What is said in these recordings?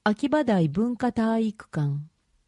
秋葉台文化体育館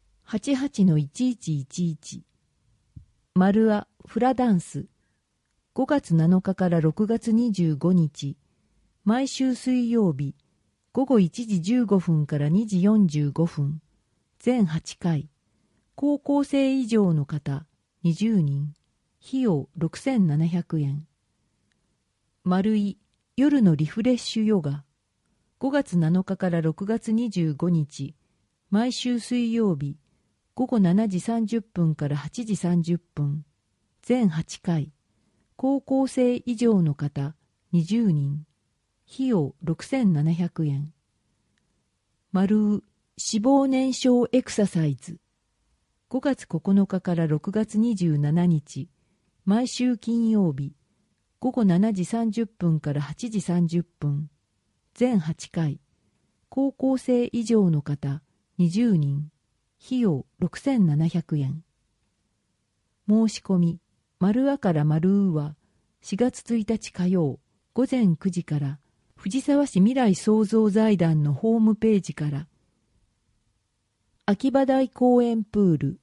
88-1111 丸アフラダンス5月7日から6月25日毎週水曜日午後1時15分から2時45分全8回高校生以上の方20人費用6700円丸い夜のリフレッシュヨガ5月7日から6月25日毎週水曜日午後7時30分から8時30分全8回高校生以上の方20人費用6700円丸う脂肪燃焼エクササイズ5月9日から6月27日毎週金曜日午後7時30分から8時30分全8回高校生以上の方20人費用6700円申し込み丸あから丸うは4月1日火曜午前9時から藤沢市未来創造財団のホームページから秋葉台公園プール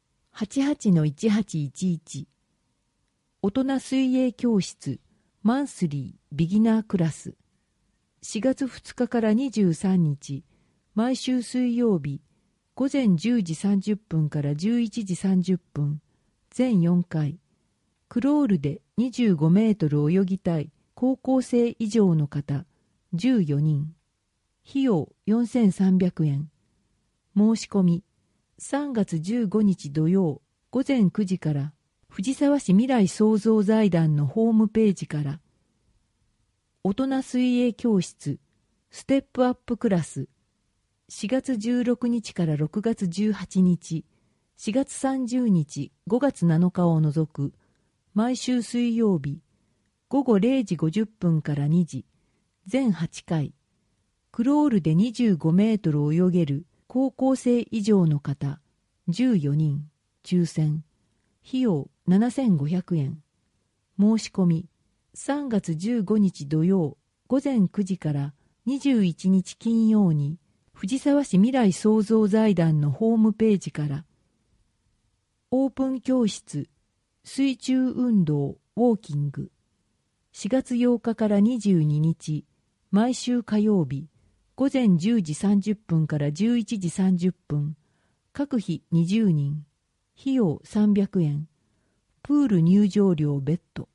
88-1811 大人水泳教室マンスリービギナークラス4月2日から23日毎週水曜日午前10時30分から11時30分全4回クロールで25メートル泳ぎたい高校生以上の方14人費用4300円申し込み3月15日土曜午前9時から藤沢市未来創造財団のホームページから大人水泳教室ステップアップクラス4月16日から6月18日4月30日5月7日を除く毎週水曜日午後0時50分から2時全8回クロールで25メートル泳げる高校生以上の方14人抽選費用7500円申し込み3月15日土曜午前9時から21日金曜に藤沢市未来創造財団のホームページからオープン教室水中運動ウォーキング4月8日から22日毎週火曜日午前10時30分から11時30分各日20人費用300円プール入場料別途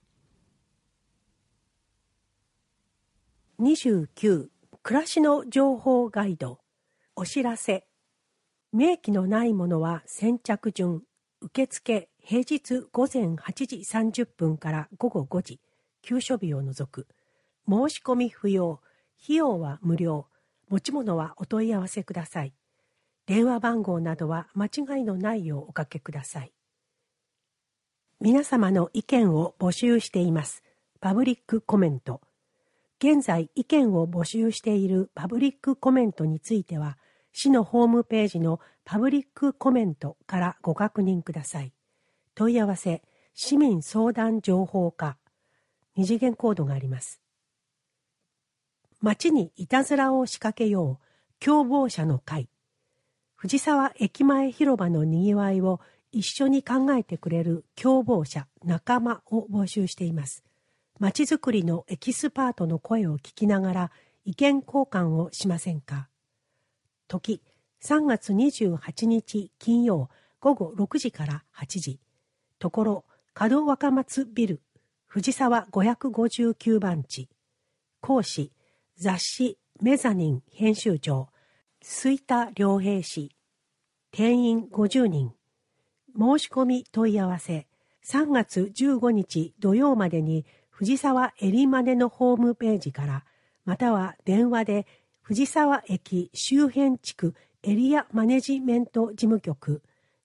29暮らしの情報ガイドお知らせ明記のないものは先着順受付平日午前8時30分から午後5時休所日を除く申し込み不要費用は無料持ち物はお問い合わせください電話番号などは間違いのないようおかけください皆様の意見を募集していますパブリックコメント現在意見を募集しているパブリックコメントについては、市のホームページのパブリックコメントからご確認ください。問い合わせ、市民相談情報課、2次元コードがあります。街にいたずらを仕掛けよう、共謀者の会。藤沢駅前広場のにぎわいを一緒に考えてくれる共謀者、仲間を募集しています。まちづくりのエキスパートの声を聞きながら意見交換をしませんか。時3月28日金曜午後6時から8時。ところ門若松ビル藤沢559番地。講師雑誌メザニン編集長吹田良平氏。定員50人。申し込み問い合わせ3月15日土曜までに藤沢エリマネのホームページからまたは電話で藤沢駅周辺地区エリアマネジメント事務局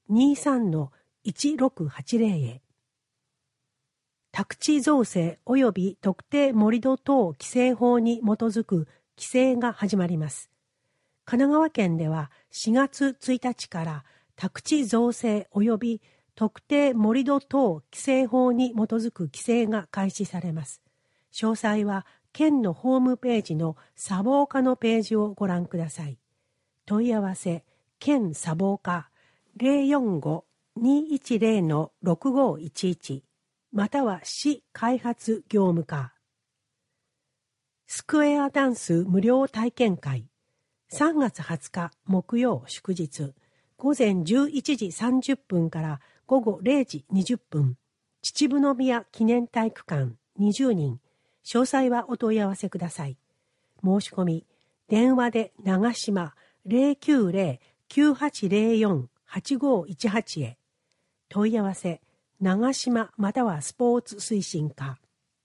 23-1680 へ宅地造成及び特定盛土等規制法に基づく規制が始まります。神奈川県では4月1日から宅地造成及び特定盛土等規制法に基づく規制が開始されます。詳細は県のホームページの砂防課のページをご覧ください。 問い合わせ県砂防課 045-210-6511 または市開発業務課。スクエアダンス無料体験会3月20日木曜祝日午前11時30分から午後0時20分秩父宮記念体育館20人。詳細はお問い合わせください。申し込み電話で長島 090-9804-8518 へ。問い合わせ長島またはスポーツ推進課。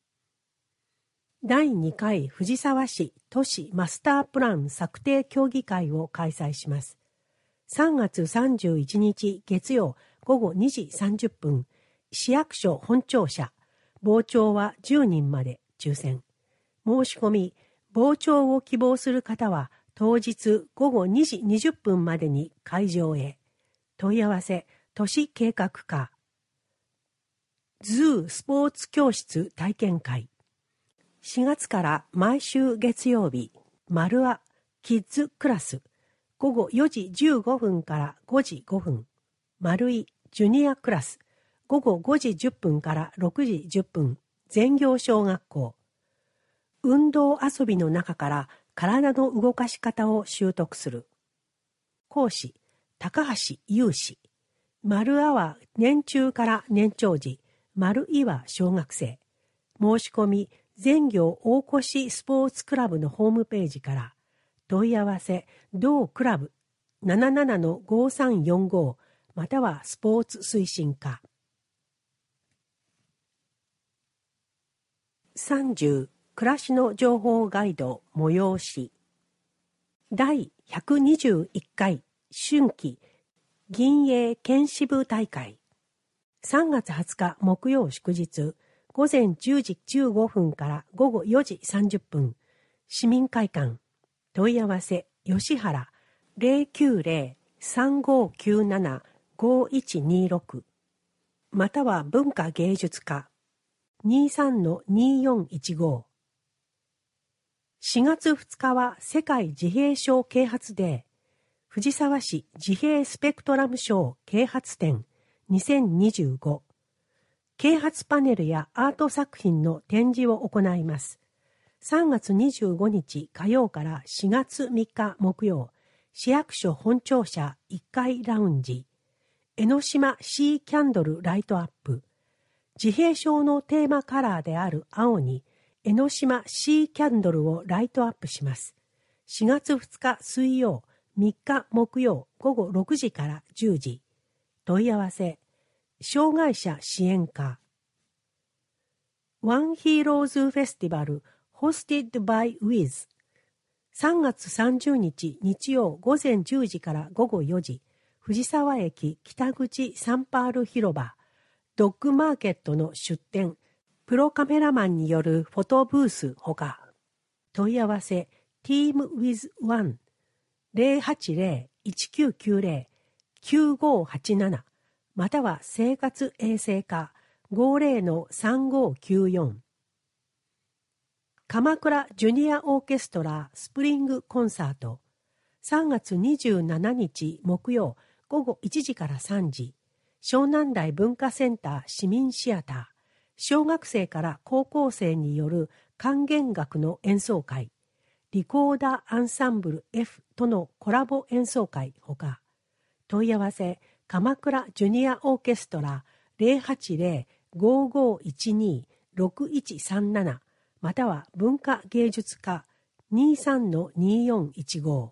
第2回藤沢市都市マスタープラン策定協議会を開催します。3月31日月曜午後2時30分、市役所本庁舎、傍聴は10人まで抽選。申し込み、傍聴を希望する方は当日午後2時20分までに会場へ。問い合わせ、都市計画課。ズースポーツ教室体験会。4月から毎週月曜日、マルアキッズクラス、午後4時15分から5時5分、マルイジュニアクラス、午後5時10分から6時10分、全業小学校。運動遊びの中から体の動かし方を習得する。講師、高橋優氏。マルアは年中から年長児、マルイは小学生。申し込み、全業大越スポーツクラブのホームページから。問い合わせ、同クラブ 77-5345 またはスポーツ推進課。30暮らしの情報ガイド催し第121回春季銀営県支部大会3月20日木曜祝日午前10時15分から午後4時30分市民会館。問い合わせ吉原 090-3597-5126 または文化芸術課 23-2415。 4月2日は世界自閉症啓発デー。藤沢市自閉スペクトラム賞啓発展2025。啓発パネルやアート作品の展示を行います。3月25日火曜から4月3日木曜、市役所本庁舎1階ラウンジ、江ノ島シーキャンドルライトアップ。自閉症のテーマカラーである青に、江ノ島シーキャンドルをライトアップします。4月2日水曜、3日木曜午後6時から10時。問い合わせ、障害者支援課。ワンヒーローズフェスティバルHosted by Wiz 3月30日日曜午前10時から午後4時、藤沢駅北口サンパール広場、ドッグマーケットの出店、プロカメラマンによるフォトブースほか、問い合わせ teamwith1 080-1990-9587 または生活衛生課 50-3594。鎌倉ジュニアオーケストラスプリングコンサート3月27日木曜午後1時から3時、湘南台文化センター市民シアター、小学生から高校生による管弦楽の演奏会、リコーダーアンサンブル F とのコラボ演奏会ほか、問い合わせ鎌倉ジュニアオーケストラ 080-5512-6137 または文化芸術課 23-2415。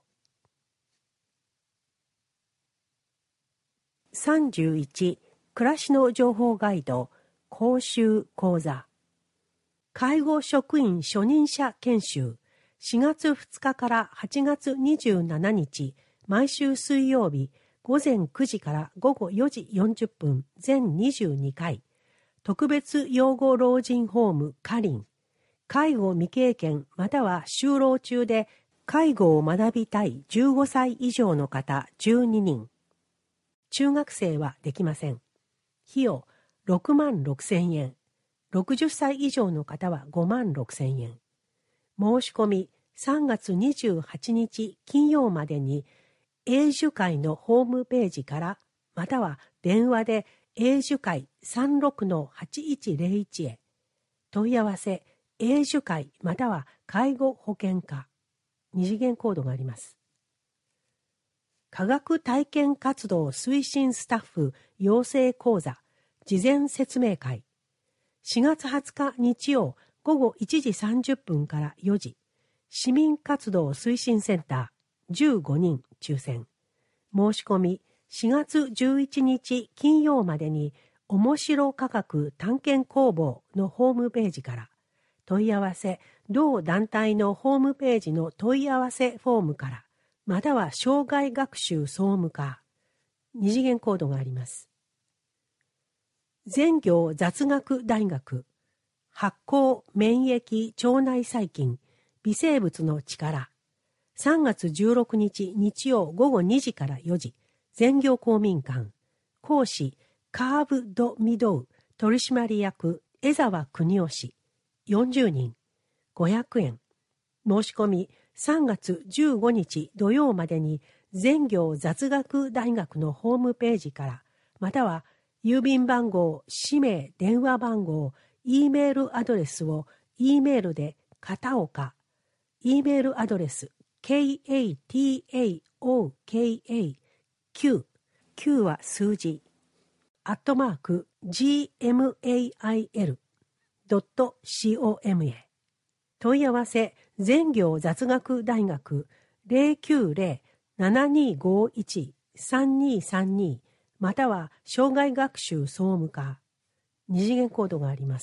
31暮らしの情報ガイド講習講座。介護職員初任者研修4月2日から8月27日毎週水曜日午前9時から午後4時40分全22回、特別養護老人ホームカリン、介護未経験または就労中で介護を学びたい15歳以上の方12人。中学生はできません。費用6万6千円。60歳以上の方は5万6千円。申し込み3月28日金曜までに英樹会のホームページから、または電話で英樹会 36-8101 へ。問い合わせ、英樹会または介護保険課。二次元コードがあります。科学体験活動推進スタッフ養成講座事前説明会。4月20日日曜午後1時30分から4時。市民活動推進センター15人抽選。申し込み4月11日金曜までに面白科学探検工房のホームページから。問い合わせ、同団体のホームページの問い合わせフォームから。または障害学習総務課。二次元コードがあります。全業雑学大学。発酵、免疫、腸内細菌、微生物の力。3月16日日曜午後2時から4時。全業公民館。講師、カーブ・ド・ミドウ取締役、江沢邦夫氏。40人。500円。申し込み、3月15日土曜までに全業雑学大学のホームページから、または郵便番号、氏名、電話番号、Eメールアドレスを Eメールで片岡、Eメールアドレス KATAOKAQ、Q は数字、@gmail.com へ。問い合わせ、全業雑学大学 090-7251-3232 または障害学習総務課。二次元コードがあります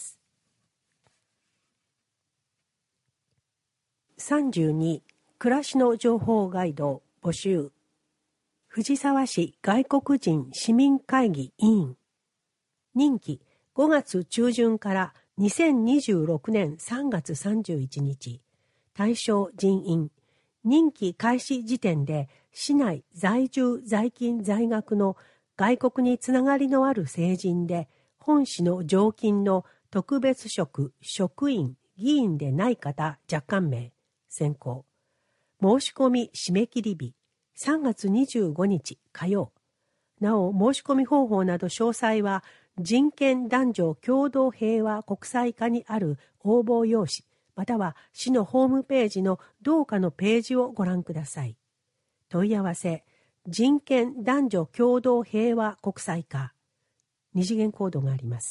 。32、暮らしの情報ガイド募集。藤沢市外国人市民会議委員。任期5月中旬から2026年3月31日。対象人員。任期開始時点で市内在住在勤在学の外国につながりのある成人で、本市の常勤の特別職、職員、議員でない方若干名、選考。申し込み締め切り日、3月25日火曜。なお、申し込み方法など詳細は、人権男女共同平和国際課にある応募用紙、または市のホームページの同課のページをご覧ください。問い合わせ、人権男女共同平和国際課。二次元コードがあります。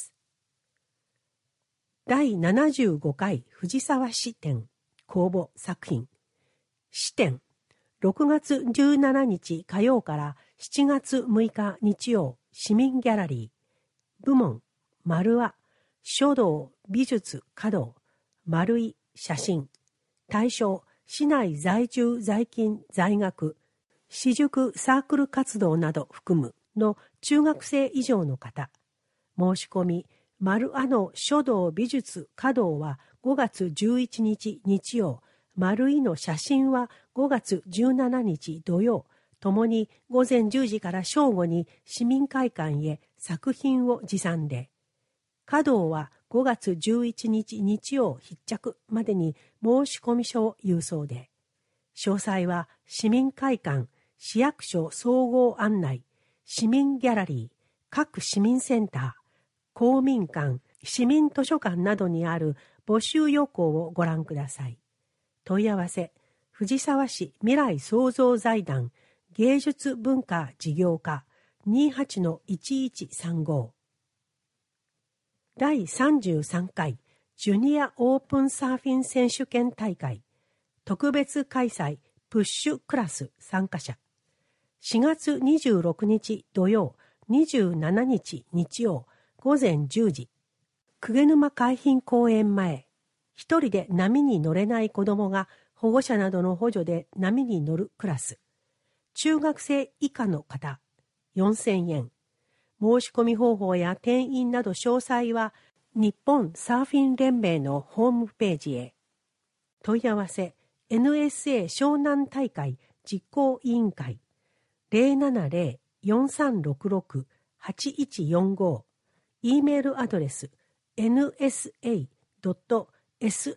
第75回藤沢市展公募作品。市展、6月17日火曜から7月6日日曜、市民ギャラリー。部門、丸和、書道、美術、華道、丸い、写真。対象、市内在住在勤在学、私塾サークル活動など含むの中学生以上の方。申し込み、丸和の書道美術華道は5月11日日曜、丸いの写真は5月17日土曜、ともに午前10時から正午に市民会館へ作品を持参で、華道は5月11日日曜必着までに申し込み書を郵送で、詳細は市民会館、市役所総合案内、市民ギャラリー、各市民センター、公民館、市民図書館などにある募集要項をご覧ください。問い合わせ、藤沢市未来創造財団芸術文化事業課 28-1135。第33回ジュニアオープンサーフィン選手権大会特別開催プッシュクラス参加者。4月26日土曜、27日日曜、午前10時。鵠沼海浜公園前。一人で波に乗れない子供が保護者などの補助で波に乗るクラス。中学生以下の方、4000円。申し込み方法や定員など詳細は、日本サーフィン連盟のホームページへ。問い合わせ、NSA 湘南大会実行委員会 070-4366-8145。E メールアドレ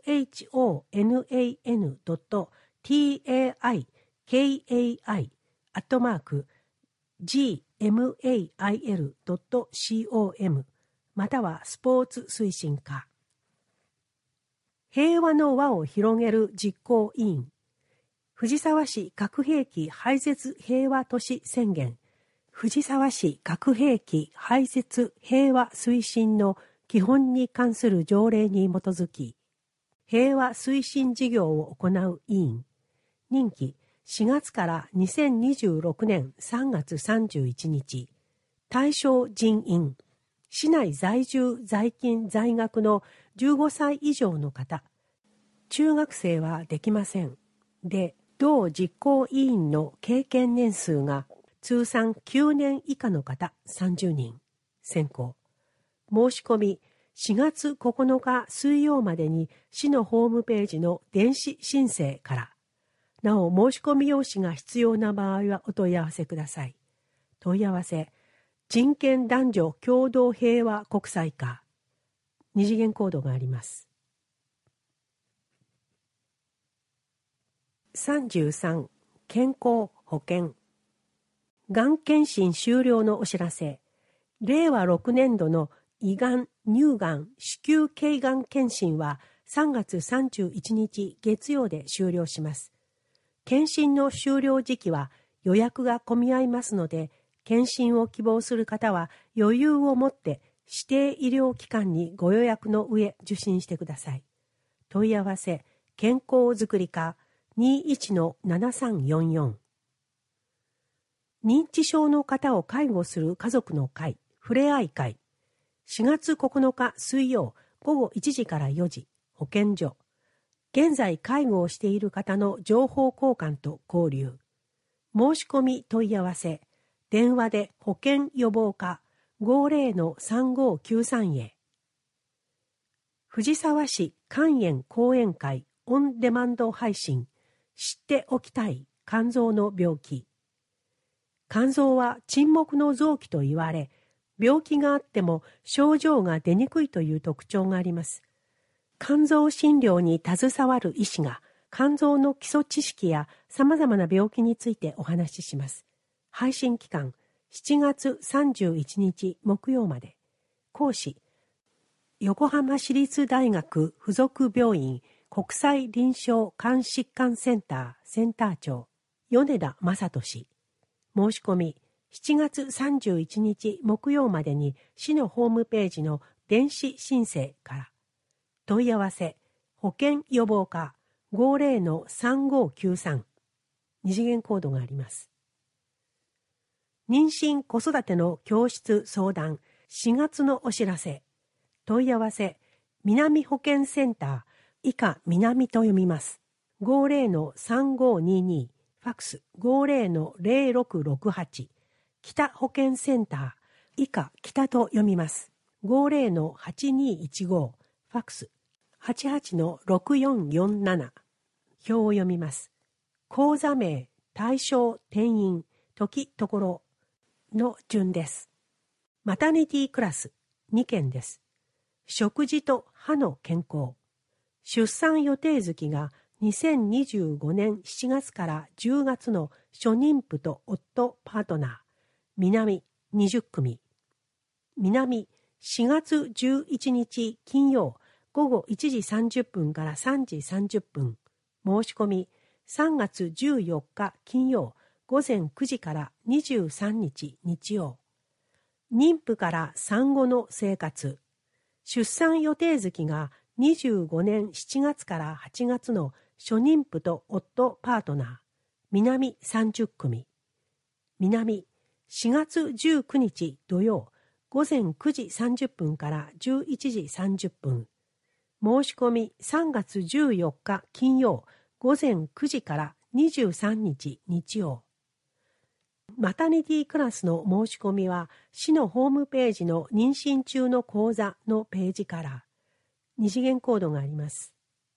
ス、nsa.shonan.taikai gmail.com またはスポーツ推進課。平和の輪を広げる実行委員。藤沢市核兵器廃絶平和都市宣言。藤沢市核兵器廃絶平和推進の基本に関する条例に基づき、平和推進事業を行う委員。任期4月から2026年3月31日。対象人員。市内在住在勤在学の15歳以上の方。中学生はできません。で、同実行委員の経験年数が通算9年以下の方30人。選考。申し込み4月9日水曜までに市のホームページの電子申請から。なお申し込み用紙が必要な場合はお問い合わせください。問い合わせ。人権男女共同平和国際課。二次元コードがあります。33. 健康保険。がん検診終了のお知らせ。令和6年度の胃がん、乳がん、子宮頸がん検診は3月31日月曜で終了します。検診の終了時期は予約が混み合いますので、検診を希望する方は余裕を持って指定医療機関にご予約の上受診してください。問い合わせ、健康づくり課 21-7344。認知症の方を介護する家族の会、ふれあい会。4月9日水曜午後1時から4時、保健所。現在介護をしている方の情報交換と交流。申し込み問い合わせ。電話で保健予防課 50-3593 へ。藤沢市肝炎講演会オンデマンド配信。知っておきたい肝臓の病気。肝臓は沈黙の臓器と言われ、病気があっても症状が出にくいという特徴があります。肝臓診療に携わる医師が肝臓の基礎知識や様々な病気についてお話しします。配信期間7月31日木曜まで。講師横浜市立大学附属病院国際臨床肝疾患センターセンター長米田正俊。申し込み7月31日木曜までに市のホームページの電子申請から。問い合わせ保健予防課 50-3593。二次元コードがあります。妊娠子育ての教室相談4月のお知らせ。問い合わせ南保健センター以下南と読みます。50-3522。ファックス 50-0668。北保健センター以下北と読みます。50-8215。ファックス 88-6447。表を読みます。講座名、対象、定員、時、ところの順です。マタニティクラス2件です。食事と歯の健康。出産予定月が2025年7月から10月の初妊婦と夫パートナー。南20組。南4月11日金曜午後1時30分から3時30分。申し込み3月14日金曜午前9時から23日日曜。妊婦から産後の生活。出産予定月が25年7月から8月の初妊婦と夫パートナー。南30組。南4月19日土曜午前9時30分から11時30分。申し込み3月14日金曜午前9時から23日日曜。マタニティクラスの申し込みは市のホームページの妊娠中の講座のページから二次元コードがあります。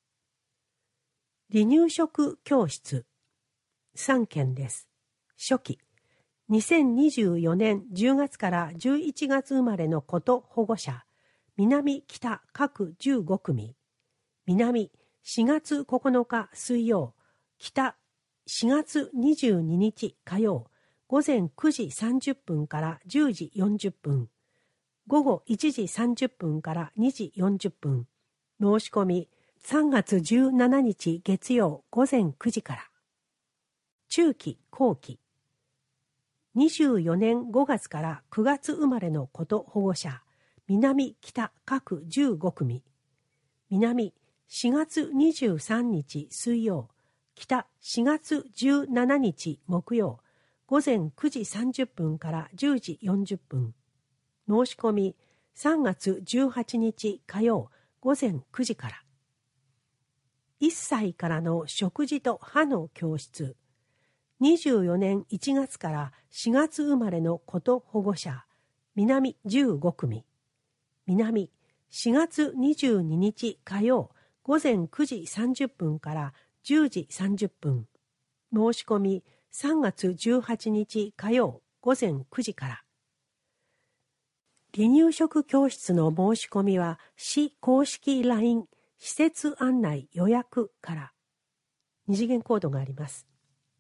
離乳食教室3件です。初期2024年10月から11月生まれの子と保護者南北各15組。南4月9日水曜北 4月22日火曜午前9時30分から10時40分、午後1時30分から2時40分、申し込み3月17日月曜午前9時から。中期後期、24年5月から9月生まれの子と保護者、南北各15組、南4月23日水曜、北4月17日木曜、午前9時30分から10時40分、申し込み3月18日火曜午前9時から。1歳からの食事と歯の教室、24年1月から4月生まれの子と保護者、南15組、南4月22日火曜午前9時30分から10時30分、申し込み3月18日火曜午前9時から。離乳食教室の申し込みは市公式 LINE 施設案内予約から。二次元コードがあります。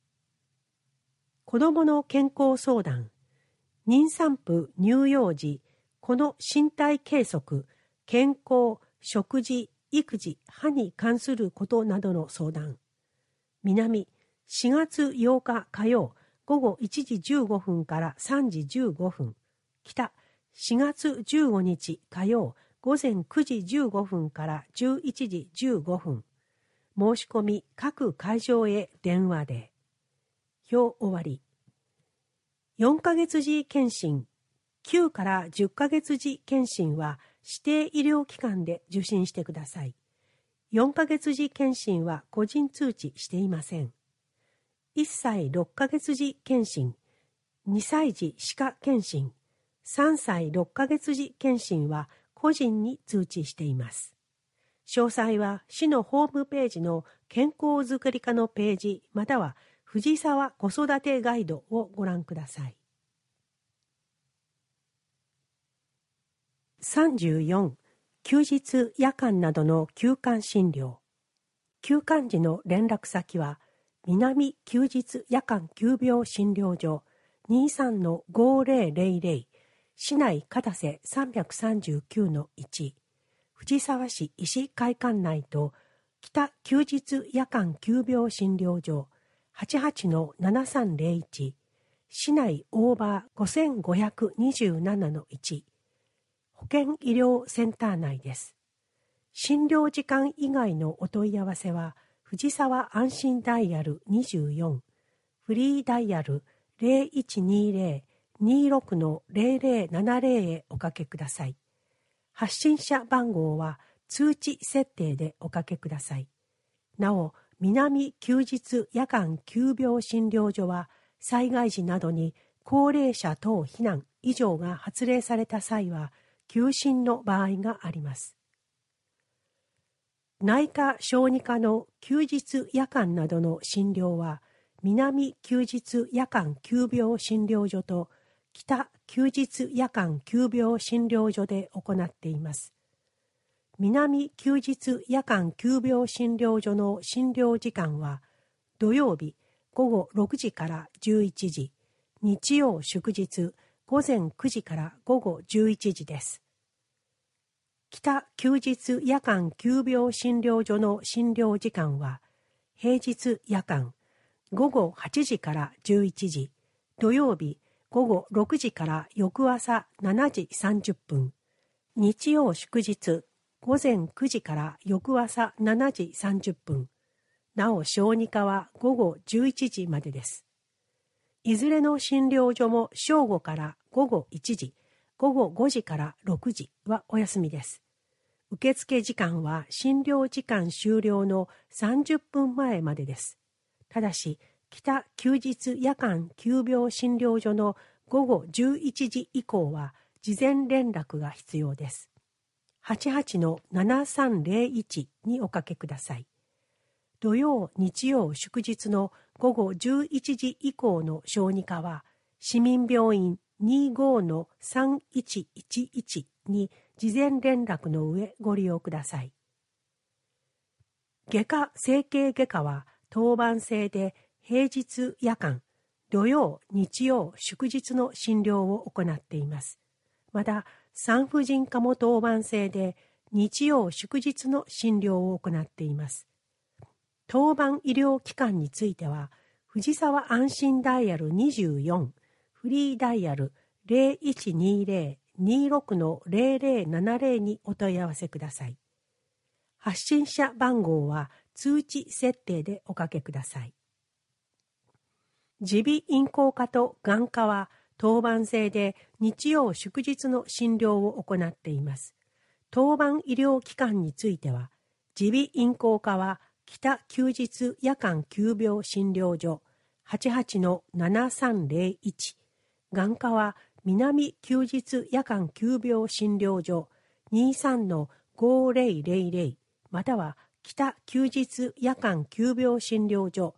子どもの健康相談、妊産婦乳幼児、この身体計測、健康、食事、育児、歯に関することなどの相談。南4月8日火曜午後1時15分から3時15分、北4月15日火曜午前9時15分から11時15分、申し込み各会場へ電話で。表終わり。4ヶ月時検診、9から10ヶ月時検診は指定医療機関で受診してください。4ヶ月時検診は個人通知していません。1歳6ヶ月時検診、2歳児歯科検診、3歳6ヶ月時検診は個人に通知しています。詳細は市のホームページの健康づくり課のページまたは藤沢子育てガイドをご覧ください。34、休日夜間などの休館診療。休館時の連絡先は南休日夜間急病診療所 23-5000 市内片瀬 339-1 藤沢市医師会館内と北休日夜間急病診療所 88-7301 市内オーバー 5527-1 保健医療センター内です。診療時間以外のお問い合わせは藤沢安心ダイヤル24、フリーダイヤル 0120-26-0070 へおかけください。発信者番号は通知設定でおかけください。なお、南休日夜間急病診療所は災害時などに高齢者等避難以上が発令された際は休診の場合があります。内科小児科の休日夜間などの診療は南休日夜間急病診療所と北休日夜間急病診療所で行っています。南休日夜間急病診療所の診療時間は土曜日午後6時から11時、日曜祝日午前9時から午後11時です。北休日夜間急病診療所の診療時間は平日夜間午後8時から11時、土曜日午後6時から翌朝7時30分、日曜祝日午前9時から翌朝7時30分、なお小児科は午後11時までです。いずれの診療所も正午から午後1時、午後5時から6時はお休みです。受付時間は診療時間終了の30分前までです。ただし、北休日夜間急病診療所の午後11時以降は事前連絡が必要です。88-7301におかけください。土曜、日曜、祝日の午後11時以降の小児科は市民病院 25-3111 に事前連絡の上ご利用ください。外科整形外科は当番制で平日夜間、土曜、日曜、祝日の診療を行っています。また、産婦人科も当番制で、日曜、祝日の診療を行っています。当番医療機関については、藤沢安心ダイヤル24、フリーダイヤル 0120-26-0070 にお問い合わせください。発信者番号は通知設定でおかけください。耳鼻咽喉科と眼科は当番制で日曜祝日の診療を行っています。当番医療機関については、耳鼻咽喉科は北休日夜間急病診療所 88-7301、眼科は南休日夜間急病診療所 23-5000、または北休日夜間急病診療所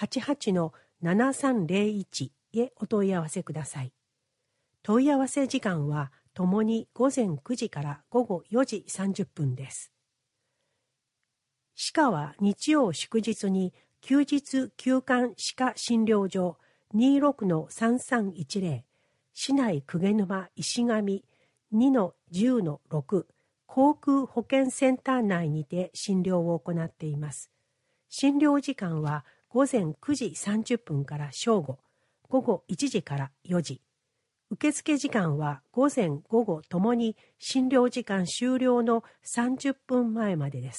88-7301 へお問い合わせください。問い合わせ時間はともに午前9時から午後4時30分です。歯科は日曜祝日に休日休館歯科診療所 26-3310、市内鵠沼石上 2-10-6、航空保健センター内にて診療を行っています。診療時間は午前9時30分から正午、午後1時から4時。受付時間は午前午後ともに診療時間終了の30分前までです。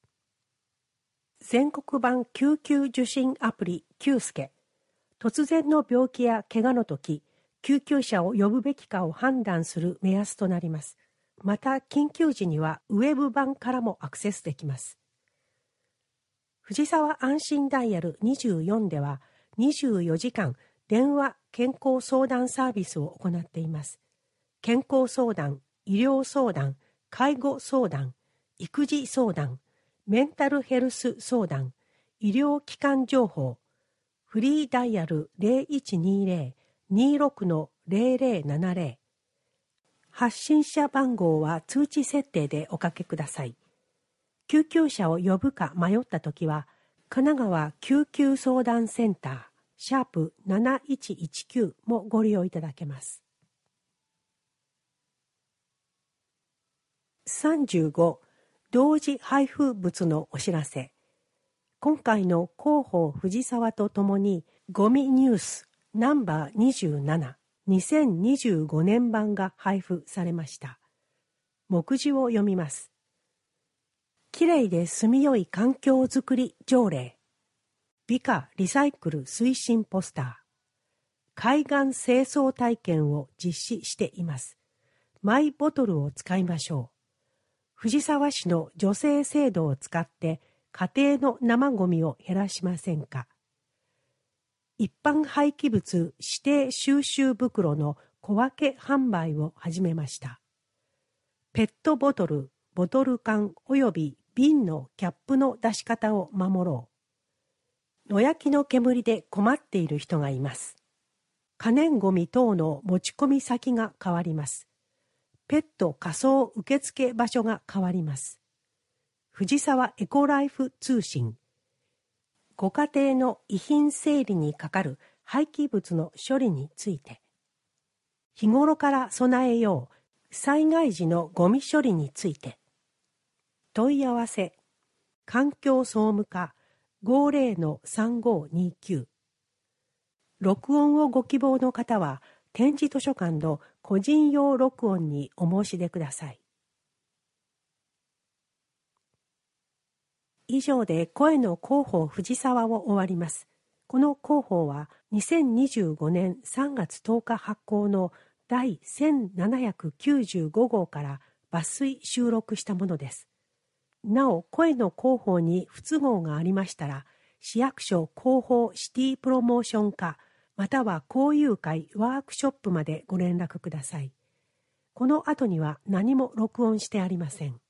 全国版救急受診アプリ救助。突然の病気や怪我の時、救急車を呼ぶべきかを判断する目安となります。また、緊急時にはウェブ版からもアクセスできます。藤沢安心ダイヤル24では、24時間電話健康相談サービスを行っています。健康相談、医療相談、介護相談、育児相談、メンタルヘルス相談、医療機関情報、フリーダイヤル 0120-26-0070。発信者番号は通知設定でおかけください。救急車を呼ぶか迷ったときは、神奈川救急相談センター、#7119 もご利用いただけます。35、同時配布物のお知らせ。今回の広報藤沢とともに、ゴミニュースナンバー27、2025年版が配布されました。目次を読みます。きれいで住みよい環境づくり条例。美化リサイクル推進ポスター。海岸清掃体験を実施しています。マイボトルを使いましょう。藤沢市の助成制度を使って家庭の生ゴミを減らしませんか。一般廃棄物指定収集袋の小分け販売を始めました。ペットボトル、ボトル缶および瓶のキャップの出し方を守ろう。野焼きの煙で困っている人がいます。可燃ゴミ等の持ち込み先が変わります。ペット仮想受付場所が変わります。藤沢エコライフ通信。ご家庭の遺品整理にかかる廃棄物の処理について。日頃から備えよう災害時のゴミ処理について。問い合わせ。環境総務課 50-3529。録音をご希望の方は、点字図書館の個人用録音にお申し出ください。以上で声の広報藤沢を終わります。この広報は2025年3月10日発行の第1795号から抜粋収録したものです。なお、声の広報に不都合がありましたら、市役所広報シティプロモーション課または交友会ワークショップまでご連絡ください。この後には何も録音してありません。